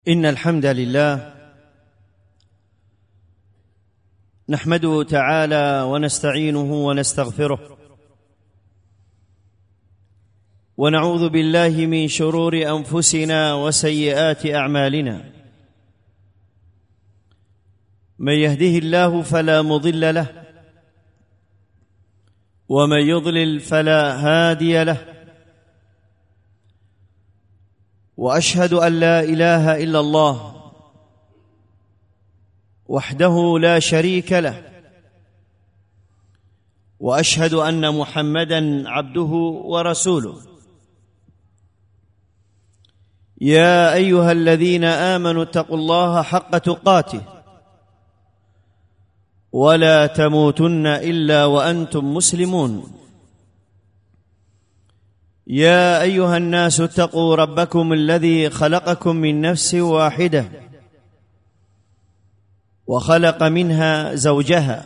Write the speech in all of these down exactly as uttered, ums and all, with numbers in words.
إن الحمد لله نحمده تعالى ونستعينه ونستغفره ونعوذ بالله من شرور أنفسنا وسيئات أعمالنا. من يهده الله فلا مضل له ومن يضلل فلا هادي له، وأشهد أن لا إله إلا الله وحده لا شريك له، وأشهد أن محمدًا عبده ورسوله. يا أيها الذين آمنوا اتقوا الله حق تقاته ولا تموتن إلا وأنتم مسلمون. يا أيها الناس اتقوا ربكم الذي خلقكم من نفس واحدة وخلق منها زوجها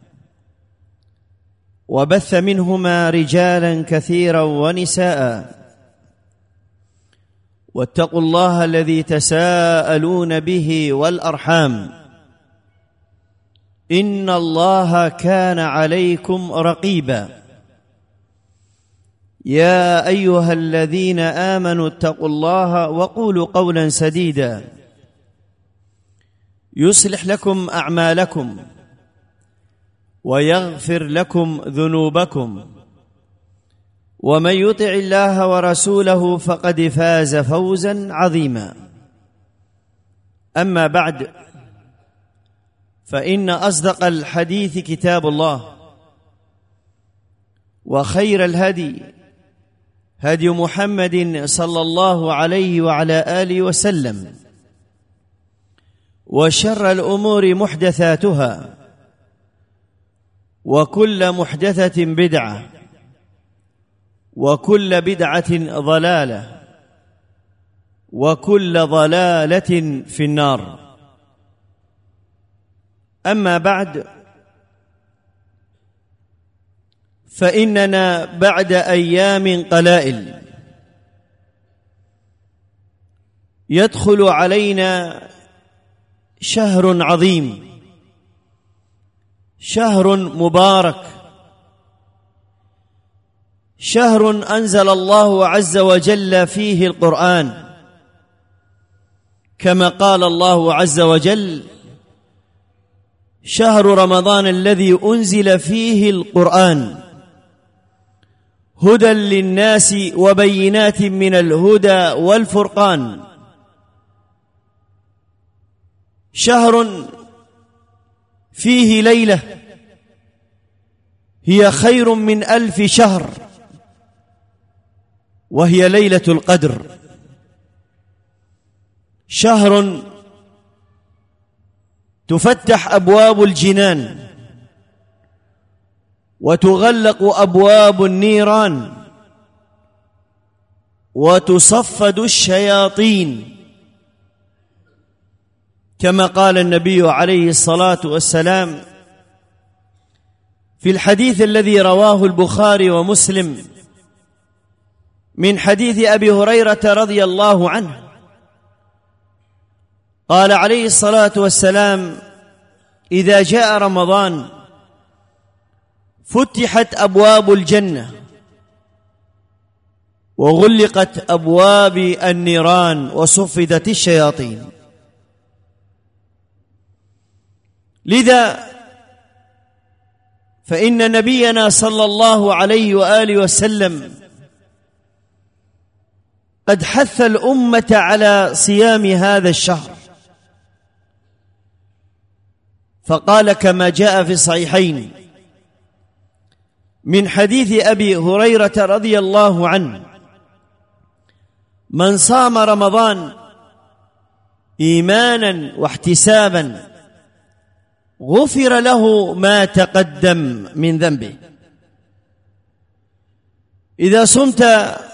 وبث منهما رجالا كثيرا ونساء، واتقوا الله الذي تساءلون به والأرحام إن الله كان عليكم رقيبا. يا أيها الذين آمنوا اتقوا الله وقولوا قولا سديدا يصلح لكم أعمالكم ويغفر لكم ذنوبكم، ومن يطع الله ورسوله فقد فاز فوزا عظيما. أما بعد، فإن أصدق الحديث كتاب الله، وخير الهدي هدي محمد صلى الله عليه وعلى آله وسلم، وشر الأمور محدثاتها، وكل محدثة بدعة، وكل بدعة ضلالة، وكل ضلالة في النار. أما بعد، فإننا بعد أيام قلائل يدخل علينا شهر عظيم، شهر مبارك، شهر أنزل الله عز وجل فيه القرآن، كما قال الله عز وجل: شهر رمضان الذي أنزل فيه القرآن هدى للناس وبينات من الهدى والفرقان. شهر فيه ليلة هي خير من ألف شهر، وهي ليلة القدر. شهر تفتح أبواب الجنان وتغلق أبواب النيران وتصفد الشياطين، كما قال النبي عليه الصلاة والسلام في الحديث الذي رواه البخاري ومسلم من حديث أبي هريرة رضي الله عنه، قال عليه الصلاة والسلام: إذا جاء رمضان فتحت أبواب الجنة وغلقت أبواب النيران وصفدت الشياطين. لذا فإن نبينا صلى الله عليه وآله وسلم قد حث الأمة على صيام هذا الشهر، فقال كما جاء في الصحيحين من حديث أبي هريرة رضي الله عنه: من صام رمضان إيمانا واحتسابا غفر له ما تقدم من ذنبه. إذا صمت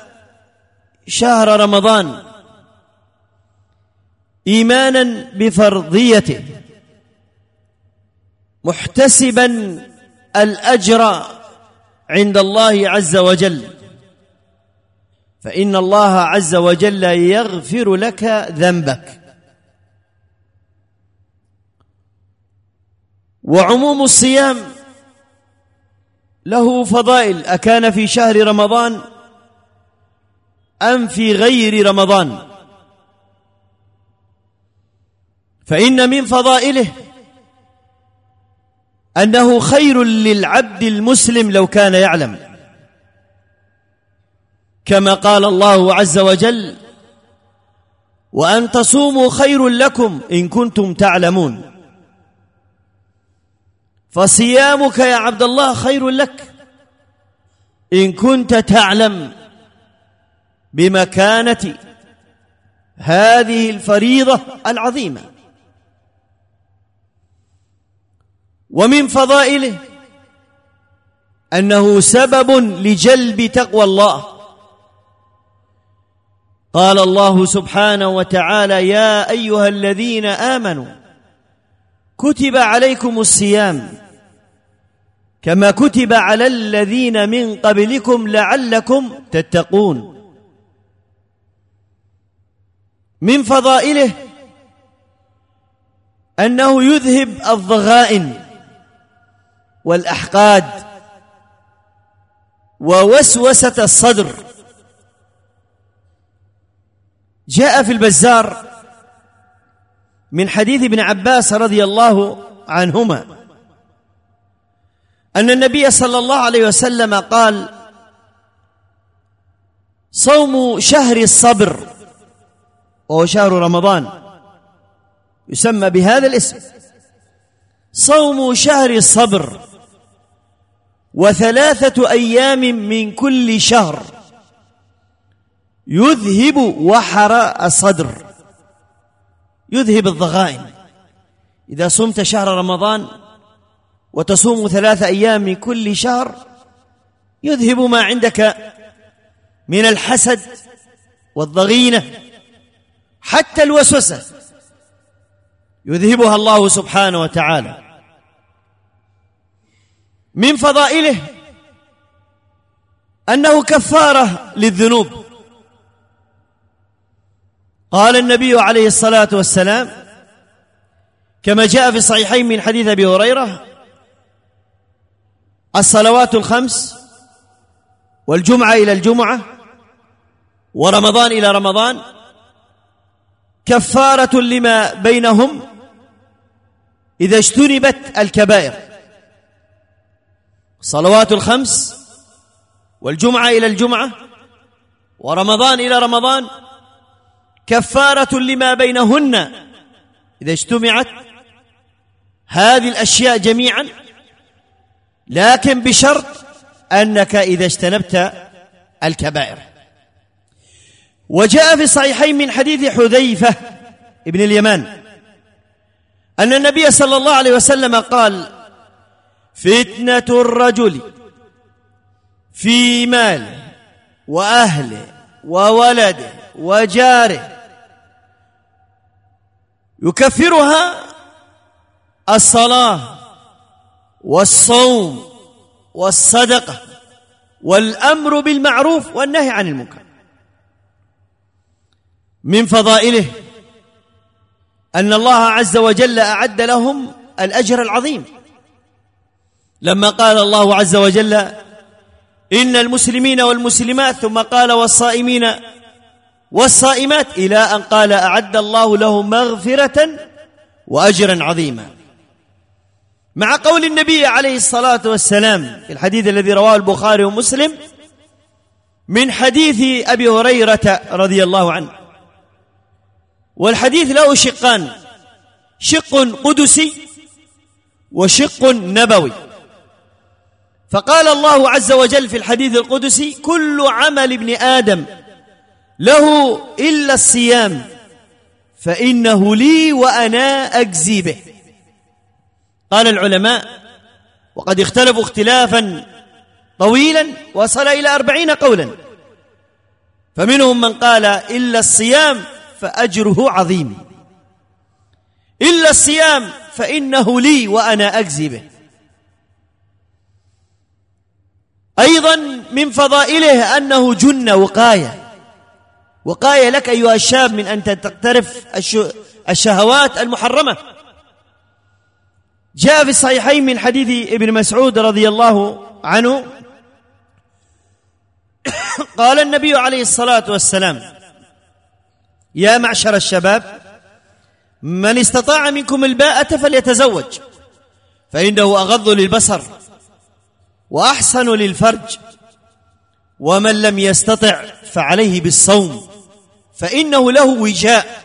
شهر رمضان إيمانا بفرضيته محتسبا الأجر عند الله عز وجل، فإن الله عز وجل يغفر لك ذنبك وعموم الصيام له فضائل، أكان في شهر رمضان أم في غير رمضان؟ فإن من فضائله أنه خير للعبد المسلم لو كان يعلم، كما قال الله عز وجل: وأن تصوموا خير لكم إن كنتم تعلمون. فصيامك يا عبد الله خير لك إن كنت تعلم بمكانة هذه الفريضة العظيمة. ومن فضائله أنه سبب لجلب تقوى الله. قال الله سبحانه وتعالى: يا أيها الذين آمنوا كتب عليكم الصيام كما كتب على الذين من قبلكم لعلكم تتقون. من فضائله أنه يذهب الضغائن والأحقاد ووسوسة الصدر. جاء في البزار من حديث ابن عباس رضي الله عنهما أن النبي صلى الله عليه وسلم قال: صوم شهر الصبر، وهو شهر رمضان يسمى بهذا الاسم، صوم شهر الصبر وثلاثة أيام من كل شهر يذهب وحر الصدر، يذهب الضغائن. إذا صمت شهر رمضان وتصوم ثلاثة أيام من كل شهر يذهب ما عندك من الحسد والضغينة، حتى الوسوسة يذهبها الله سبحانه وتعالى. من فضائله أنه كفارة للذنوب. قال النبي عليه الصلاة والسلام كما جاء في الصحيحين من حديث أبي هريرة: الصلوات الخمس والجمعة إلى الجمعة ورمضان إلى رمضان كفارة لما بينهم إذا اجتنبت الكبائر. الصلوات الخمس والجمعة إلى الجمعة ورمضان إلى رمضان كفارة لما بينهن إذا اجتمعت هذه الأشياء جميعا، لكن بشرط أنك إذا اجتنبت الكبائر. وجاء في الصحيحين من حديث حذيفة ابن اليمان أن النبي صلى الله عليه وسلم قال: فتنة الرجل في ماله وأهله وولده وجاره يكفرها الصلاة والصوم والصدقة والأمر بالمعروف والنهي عن المنكر. من فضائله أن الله عز وجل أعد لهم الأجر العظيم، لما قال الله عز وجل: إن المسلمين والمسلمات، ثم قال: والصائمين والصائمات، إلى أن قال: أعد الله لهم مغفرة وأجرا عظيما. مع قول النبي عليه الصلاة والسلام في الحديث الذي رواه البخاري ومسلم من حديث أبي هريرة رضي الله عنه، والحديث له شقان: شق قدسي وشق نبوي. فقال الله عز وجل في الحديث القدسي: كل عمل ابن آدم له إلا الصيام فإنه لي وأنا أجزي به. قال العلماء وقد اختلفوا اختلافا طويلا وصل إلى أربعين قولا، فمنهم من قال إلا الصيام فأجره عظيم، إلا الصيام فإنه لي وأنا أجزي به. أيضا من فضائله أنه جنة وقاية، وقاية لك أيها الشاب من أن تقترف الشهوات المحرمة. جاء في الصحيحين من حديث ابن مسعود رضي الله عنه قال النبي عليه الصلاة والسلام: يا معشر الشباب، من استطاع منكم الباءة فليتزوج، فإنه أغض للبصر وأحسن للفرج، ومن لم يستطع فعليه بالصوم فإنه له وجاء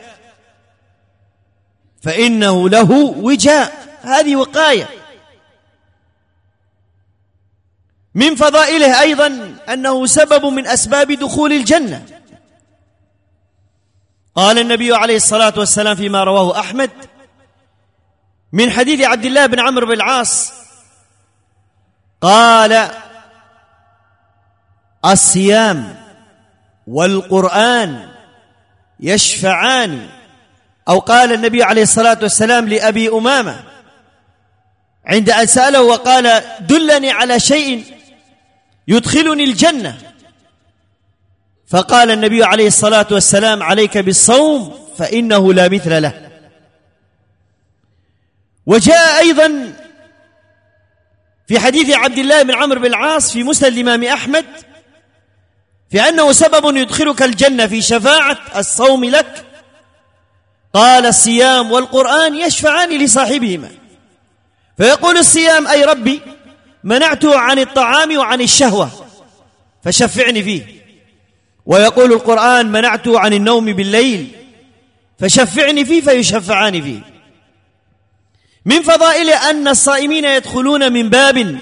فإنه له وجاء هذه وقاية. من فضائله أيضا أنه سبب من أسباب دخول الجنة. قال النبي عليه الصلاة والسلام فيما رواه أحمد من حديث عبد الله بن عمرو بن العاص قال: الصيام والقرآن يشفعان، أو قال النبي عليه الصلاة والسلام لأبي أمامة عند أن سأله وقال: دلني على شيء يدخلني الجنة، فقال النبي عليه الصلاة والسلام: عليك بالصوم فإنه لا مثل له. وجاء أيضا في حديث عبد الله بن عمرو بن العاص في مسند الإمام أحمد في أنه سبب يدخلك الجنة في شفاعة الصوم لك، قال: الصيام والقرآن يشفعان لصاحبهما، فيقول الصيام: أي ربي منعته عن الطعام وعن الشهوة فشفعني فيه، ويقول القرآن: منعته عن النوم بالليل فشفعني فيه، فيشفعان فيه. من فضائله أن الصائمين يدخلون من باب،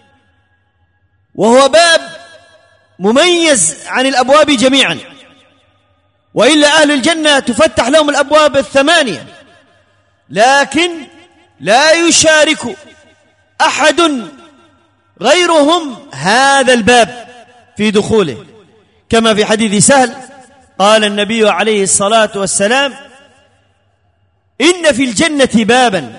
وهو باب مميز عن الأبواب جميعا، وإلا أهل الجنة تفتح لهم الأبواب الثمانية، لكن لا يشارك أحد غيرهم هذا الباب في دخوله، كما في حديث سهل قال النبي عليه الصلاة والسلام: إن في الجنة بابا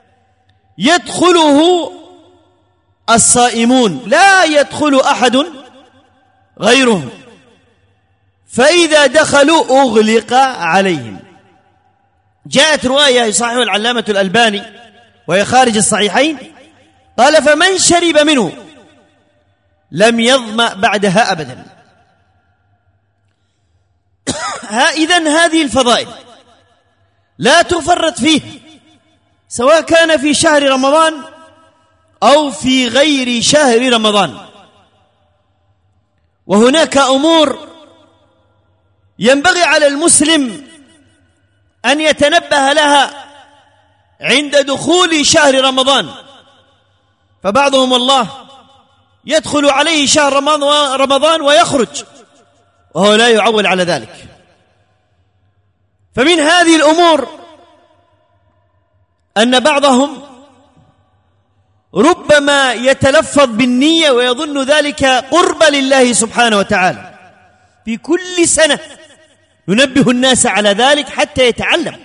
يدخله الصائمون لا يدخل أحد غيرهم، فإذا دخلوا أغلق عليهم. جاءت رواية يصححها العلامة الألباني وهي خارج الصحيحين قال: فمن شرب منه لم يظمأ بعدها أبدا. إذن هذه الفضائل لا تفرط فيه، سواء كان في شهر رمضان أو في غير شهر رمضان. وهناك أمور ينبغي على المسلم أن يتنبه لها عند دخول شهر رمضان، فبعضهم الله يدخل عليه شهر رمضان ويخرج وهو لا يعول على ذلك. فمن هذه الأمور أن بعضهم ربما يتلفظ بالنية ويظن ذلك قرب لله سبحانه وتعالى. في كل سنة ننبه الناس على ذلك حتى يتعلم.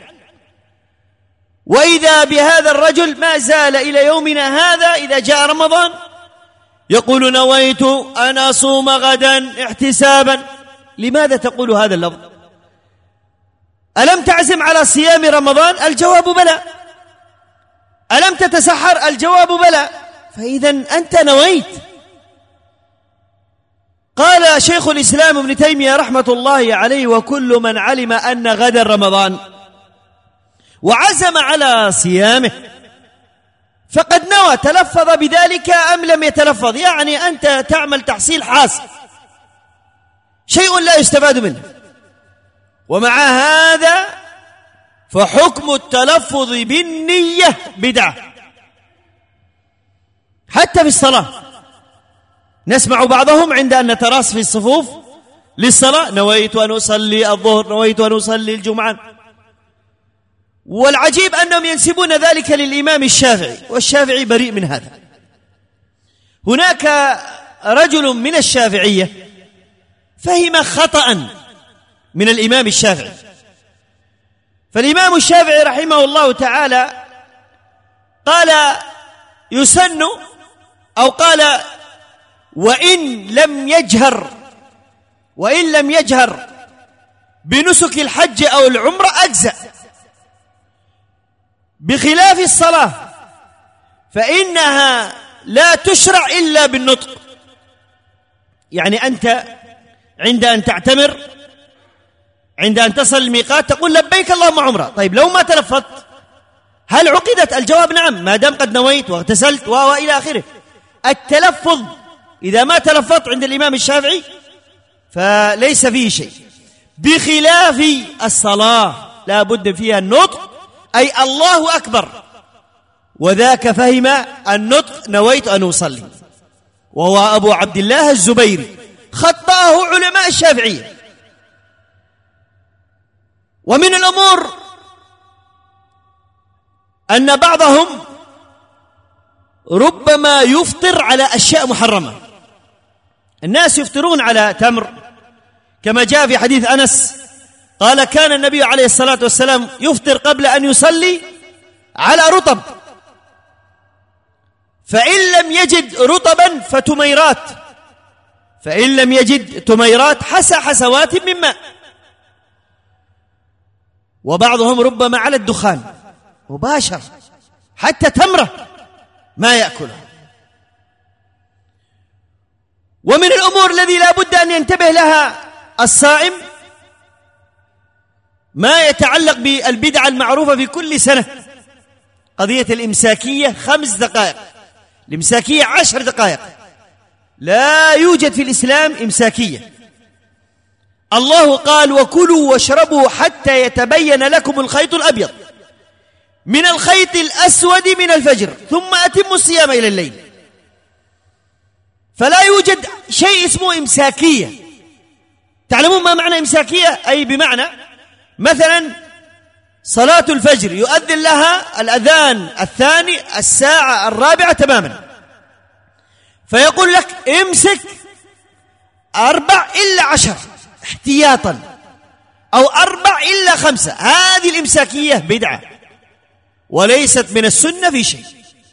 وإذا بهذا الرجل ما زال إلى يومنا هذا إذا جاء رمضان يقول: نويت أن أصوم غدا احتسابا. لماذا تقول هذا اللفظ؟ ألم تعزم على صيام رمضان؟ الجواب بلى. ألم تتسحر؟ الجواب بلى. فإذا أنت نويت. قال شيخ الإسلام ابن تيمية رحمة الله عليه: وكل من علم أن غدا رمضان وعزم على صيامه فقد نوى، تلفظ بذلك أم لم يتلفظ، يعني أنت تعمل تحصيل حاصل، شيء لا يستفاد منه. ومع هذا فحكم التلفظ بالنية بدعة. حتى في الصلاة نسمع بعضهم عند أن نتراص في الصفوف للصلاة: نويت أن أصلي الظهر، نويت أن أصلي الجمعة. والعجيب أنهم ينسبون ذلك للإمام الشافعي، والشافعي بريء من هذا. هناك رجل من الشافعية فهم خطأ من الإمام الشافعي، فالإمام الشافعي رحمه الله تعالى قال: يسن، أو قال: وإن لم يجهر وإن لم يجهر بنسك الحج أو العمرة أجزأ، بخلاف الصلاة فإنها لا تشرع إلا بالنطق. يعني أنت عند أن تعتمر، عند أن تصل الميقات تقول لبيك اللهم عمرة. طيب لو ما تلفظت هل عقدت؟ الجواب نعم، ما دام قد نويت واغتسلت وإلى آخره. التلفظ إذا ما تلفظت عند الإمام الشافعي فليس فيه شيء، بخلاف الصلاة لا بد فيها النطق، أي الله أكبر، وذاك فهم النطق نويت أن أصلي، وهو أبو عبد الله الزبيري، خطأه علماء الشافعية. ومن الأمور أن بعضهم ربما يفطر على أشياء محرمة. الناس يفطرون على تمر، كما جاء في حديث أنس قال كان النبي عليه الصلاة والسلام يفطر قبل أن يصلي على رطب، فإن لم يجد رطبا فتميرات، فإن لم يجد تميرات حسى حسوات من ماء. وبعضهم ربما على الدخان مباشر، حتى تمرة ما يأكلها. ومن الأمور الذي لا بد أن ينتبه لها الصائم ما يتعلق بالبدعة المعروفة في كل سنة، قضية الإمساكية. خمس دقائق، الإمساكية عشر دقائق، لا يوجد في الإسلام إمساكية. الله قال وكلوا واشربوا حتى يتبين لكم الخيط الأبيض من الخيط الأسود من الفجر ثم أتموا الصيام إلى الليل. فلا يوجد شيء اسمه إمساكية. تعلمون ما معنى إمساكية؟ أي بمعنى مثلا صلاة الفجر يؤذن لها الأذان الثاني الساعة الرابعة تماما، فيقول لك امسك أربع إلا عشر احتياطا، أو أربع إلا خمسة. هذه الإمساكية بدعة وليست من السنة في شيء،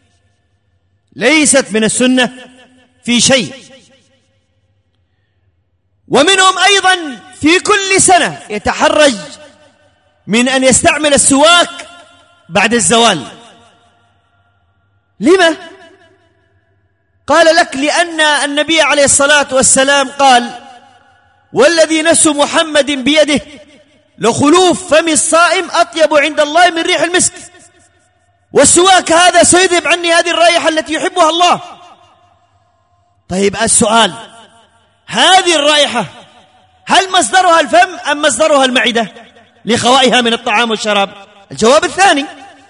ليست من السنة في شيء. ومنهم أيضا في كل سنة يتحرج من أن يستعمل السواك بعد الزوال. لما؟ قال لك لأن النبي عليه الصلاة والسلام قال والذي نفس محمد بيده لخلوف فم الصائم أطيب عند الله من ريح المسك، والسواك هذا سيذهب عني هذه الرائحة التي يحبها الله. طيب السؤال، هذه الرائحة هل مصدرها الفم أم مصدرها المعدة لخوائها من الطعام والشراب؟ الجواب الثاني.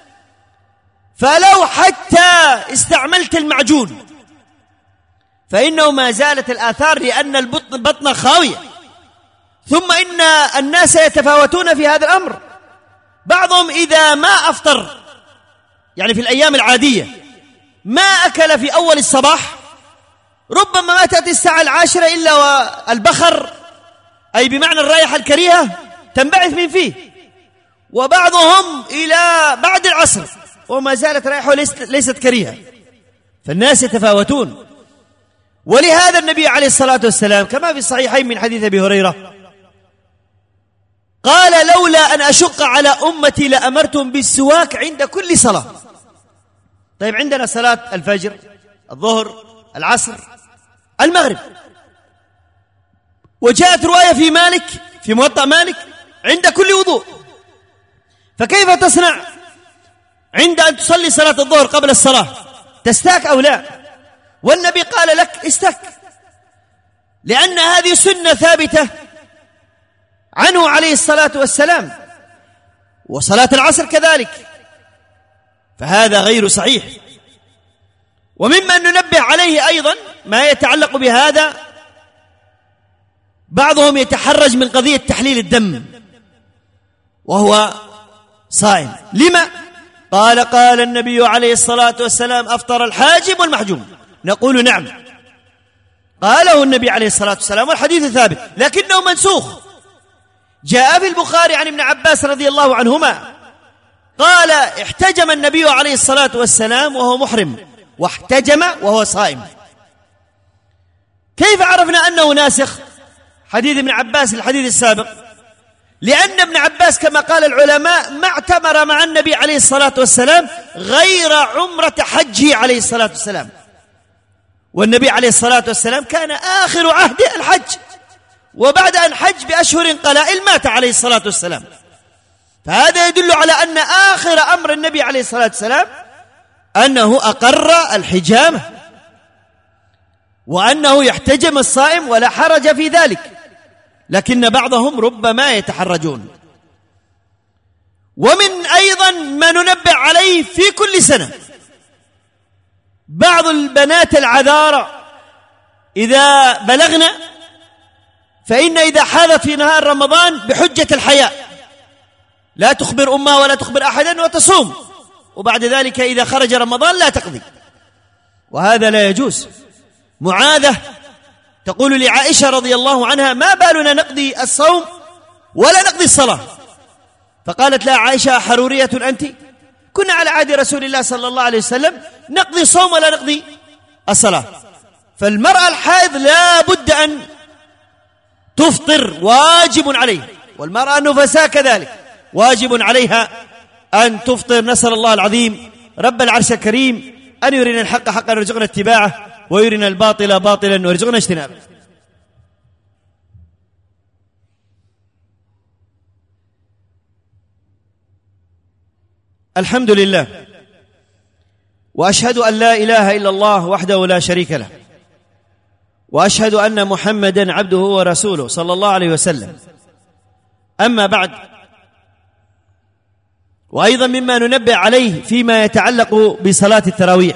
فلو حتى استعملت المعجون فإنه ما زالت الآثار، لأن البطن بطن خاوية. ثم إن الناس يتفاوتون في هذا الأمر، بعضهم إذا ما أفطر يعني في الأيام العادية ما أكل في أول الصباح، ربما ما تأتي الساعة العاشرة إلا والبخر أي بمعنى الرائحة الكريهة تنبعث من فيه، وبعضهم إلى بعد العصر وما زالت رائحة ليست كريهة. فالناس يتفاوتون. ولهذا النبي عليه الصلاة والسلام كما في الصحيحين من حديث أبي هريرة قال لولا أن أشق على أمتي لأمرتهم بالسواك عند كل صلاة. طيب عندنا صلاة الفجر، الظهر، العصر، المغرب، وجاءت رواية في مالك في موطأ مالك عند كل وضوء، فكيف تصنع عند أن تصلي صلاة الظهر قبل الصلاة؟ تستاك أو لا؟ والنبي قال لك استك، لأن هذه سنة ثابتة عنه عليه الصلاة والسلام، وصلاة العصر كذلك، فهذا غير صحيح. ومما ننبه عليه أيضا ما يتعلق بهذا، بعضهم يتحرج من قضية تحليل الدم وهو صائم. لما؟ قال قال النبي عليه الصلاة والسلام أفطر الحاجب والمحجوم. نقول نعم، قاله النبي عليه الصلاة والسلام والحديث ثابت، لكنه منسوخ. جاء في البخاري عن ابن عباس رضي الله عنهما قال احتجم النبي عليه الصلاة والسلام وهو محرم، واحتجم وهو صائم. كيف عرفنا أنه ناسخ حديث ابن عباس الحديث السابق؟ لأن ابن عباس كما قال العلماء ما اعتمر مع النبي عليه الصلاة والسلام غير عمرة حجه عليه الصلاة والسلام. والنبي عليه الصلاة والسلام كان آخر عهده الحج، وبعد أن حج بأشهر قلائل مات عليه الصلاة والسلام. فهذا يدل على أن آخر أمر النبي عليه الصلاة والسلام أنه أقر الحجامة، وأنه يحتجم الصائم ولا حرج في ذلك، لكن بعضهم ربما يتحرجون. ومن أيضا ما ننبه عليه في كل سنة، بعض البنات العذارى إذا بلغنا فإن إذا حاضت في نهار رمضان بحجة الحياء لا تخبر أمها ولا تخبر أحدا وتصوم، وبعد ذلك إذا خرج رمضان لا تقضي، وهذا لا يجوز. معاذة تقول لعائشة رضي الله عنها: ما بالنا نقضي الصوم ولا نقضي الصلاة؟ فقالت لها عائشة: حرورية أنت؟ كنا على عهد رسول الله صلى الله عليه وسلم نقضي الصوم ولا نقضي الصلاة. فالمرأة الحائض لا بد أن تفطر، واجب عليه، والمرأة النفساء كذلك واجب عليها أن تفطر. نسأل الله العظيم رب العرش الكريم أن يرنا الحق حقا ويرزقنا اتباعه، ويرنا الباطل باطلا ويرزقنا اجتنابه. الحمد لله، وأشهد أن لا إله إلا الله وحده لا شريك له، وأشهد أن محمدا عبده ورسوله صلى الله عليه وسلم. أما بعد، وأيضا مما ننبه عليه فيما يتعلق بصلاة التراويح،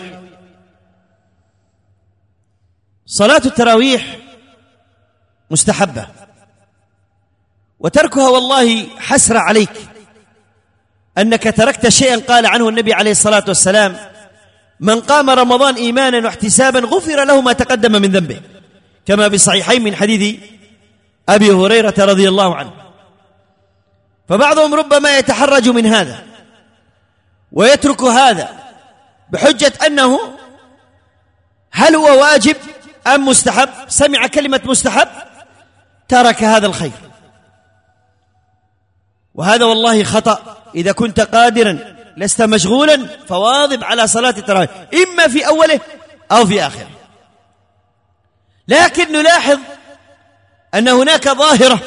صلاة التراويح مستحبة، وتركها والله حسرة عليك أنك تركت شيئا قال عنه النبي عليه الصلاة والسلام: من قام رمضان إيمانا واحتسابا غفر له ما تقدم من ذنبه، كما في الصحيحين من حديث أبي هريرة رضي الله عنه. فبعضهم ربما يتحرج من هذا ويترك هذا بحجة أنه هل هو واجب أم مستحب؟ سمع كلمة مستحب ترك هذا الخير، وهذا والله خطأ. إذا كنت قادرا لست مشغولا فواظب على صلاة التراويح، إما في أوله أو في آخره. لكن نلاحظ أن هناك ظاهرة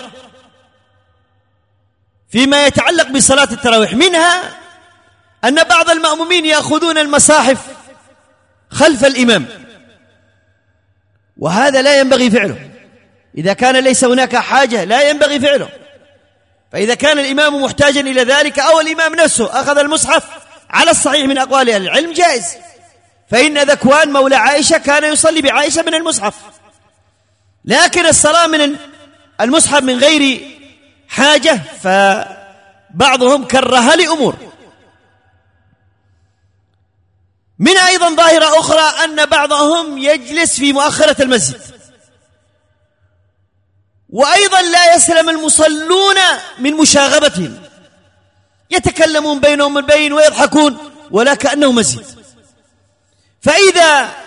فيما يتعلق بصلاة التراويح، منها أن بعض المأمومين يأخذون المصاحف خلف الإمام، وهذا لا ينبغي فعله. إذا كان ليس هناك حاجة لا ينبغي فعله. فإذا كان الإمام محتاجا إلى ذلك أو الإمام نفسه أخذ المصحف على الصحيح من أقوال أهل العلم جائز، فإن ذكوان مولى عائشة كان يصلي بعائشة من المصحف. لكن الصلاة من المصحف من غير حاجة فبعضهم كرها لأمور. من أيضا ظاهرة أخرى أن بعضهم يجلس في مؤخرة المسجد، وأيضا لا يسلم المصلون من مشاغبتهم، يتكلمون بينهم البين ويضحكون ولا كأنه مسجد. فإذا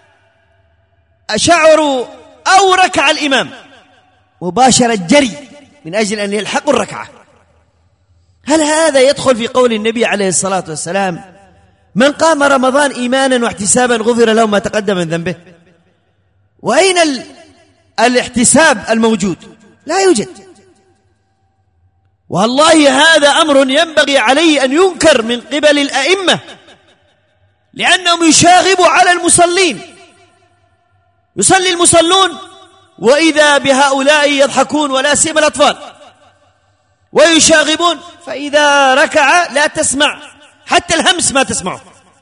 شعروا أو ركع الإمام مباشرة الجري من أجل أن يلحقوا الركعة. هل هذا يدخل في قول النبي عليه الصلاة والسلام: من قام رمضان إيمانا واحتسابا غفر له ما تقدم من ذنبه؟ وأين ال... الاحتساب الموجود؟ لا يوجد. والله هذا أمر ينبغي عليه أن ينكر من قبل الأئمة، لأنهم يشاغبوا على المصلين. يصلي المصلون وإذا بهؤلاء يضحكون ولا سيما الأطفال ويشاغبون، فإذا ركع لا تسمع حتى الهمس ما تسمعه.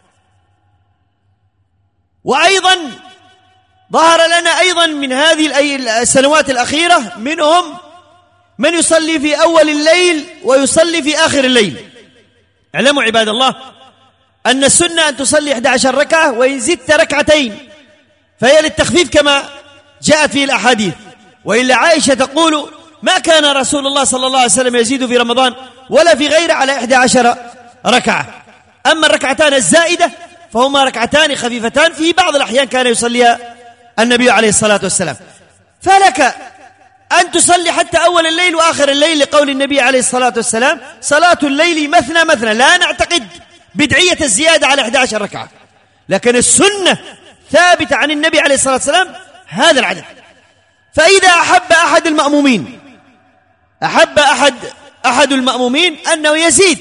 وأيضا ظهر لنا أيضا من هذه السنوات الأخيرة منهم من يصلي في أول الليل ويصلي في آخر الليل. اعلموا عباد الله أن السنة أن تصلي إحدى عشرة ركعة، وإن زدت ركعتين فهي للتخفيف كما جاءت في الأحاديث. وإلا عائشة تقول: ما كان رسول الله صلى الله عليه وسلم يزيد في رمضان ولا في غيره على إحدى عشرة ركعة. أما الركعتان الزائدة فهما ركعتان خفيفتان في بعض الأحيان كان يصليها النبي عليه الصلاة والسلام. فلك أن تصلي حتى أول الليل وآخر الليل، لقول النبي عليه الصلاة والسلام: صلاة الليل مثنى مثنى. لا نعتقد بدعية الزيادة على إحدى عشرة ركعة، لكن السنة ثابتة عن النبي عليه الصلاة والسلام هذا العدد. فإذا أحب أحد المأمومين أحب أحد أحد المأمومين أنه يزيد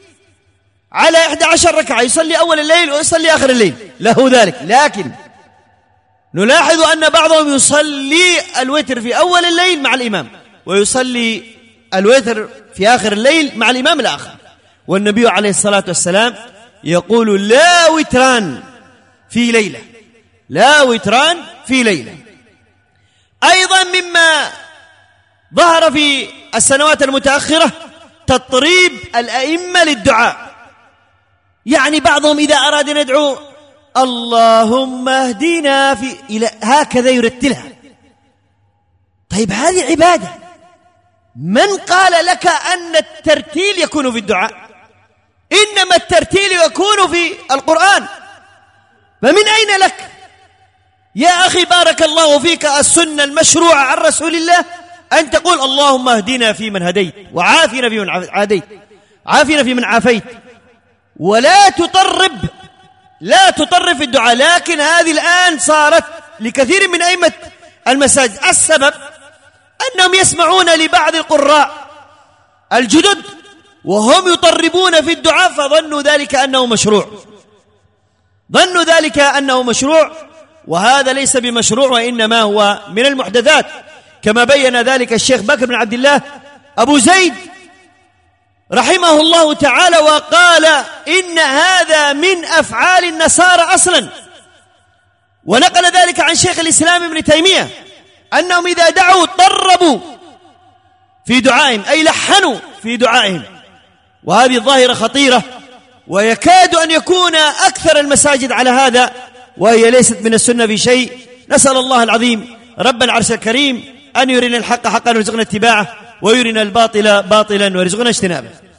على إحدى عشرة ركعة، يصلي أول الليل ويصلي آخر الليل، له ذلك. لكن نلاحظ أن بعضهم يصلي الوتر في أول الليل مع الإمام، ويصلي الوتر في آخر الليل مع الإمام الآخر. والنبي عليه الصلاة والسلام يقول لا وتران في ليلة، لا وتران في ليلة. أيضا مما ظهر في السنوات المتأخرة تطريب الأئمة للدعاء، يعني بعضهم إذا أراد أن يدعو اللهم اهدنا في إلى هكذا يرتلها. طيب هذه عبادة، من قال لك أن الترتيل يكون في الدعاء؟ إنما الترتيل يكون في القرآن، فمن أين لك يا أخي بارك الله فيك السنة المشروعة عن رسول الله أن تقول اللهم اهدنا في من هديت وعافنا في من عاديت عافنا في من عافيت، ولا تطرب لا تطرب في الدعاء. لكن هذه الآن صارت لكثير من أئمة المساجد السبب أنهم يسمعون لبعض القراء الجدد وهم يطربون في الدعاء، فظنوا ذلك أنه مشروع ظنوا ذلك أنه مشروع وهذا ليس بمشروع، وإنما هو من المحدثات، كما بين ذلك الشيخ بكر بن عبد الله أبو زيد رحمه الله تعالى، وقال إن هذا من أفعال النصارى أصلا. ونقل ذلك عن شيخ الإسلام ابن تيمية أنهم إذا دعوا طربوا في دعائهم، أي لحنوا في دعائهم. وهذه الظاهرة خطيرة، ويكاد أن يكون أكثر المساجد على هذا، وهي ليست من السنة في شيء. نسأل الله العظيم رب العرش الكريم أن يرنا الحق حقا ويرزقنا اتباعه، ويرنا الباطل باطلا ويرزقنا اجتنابه.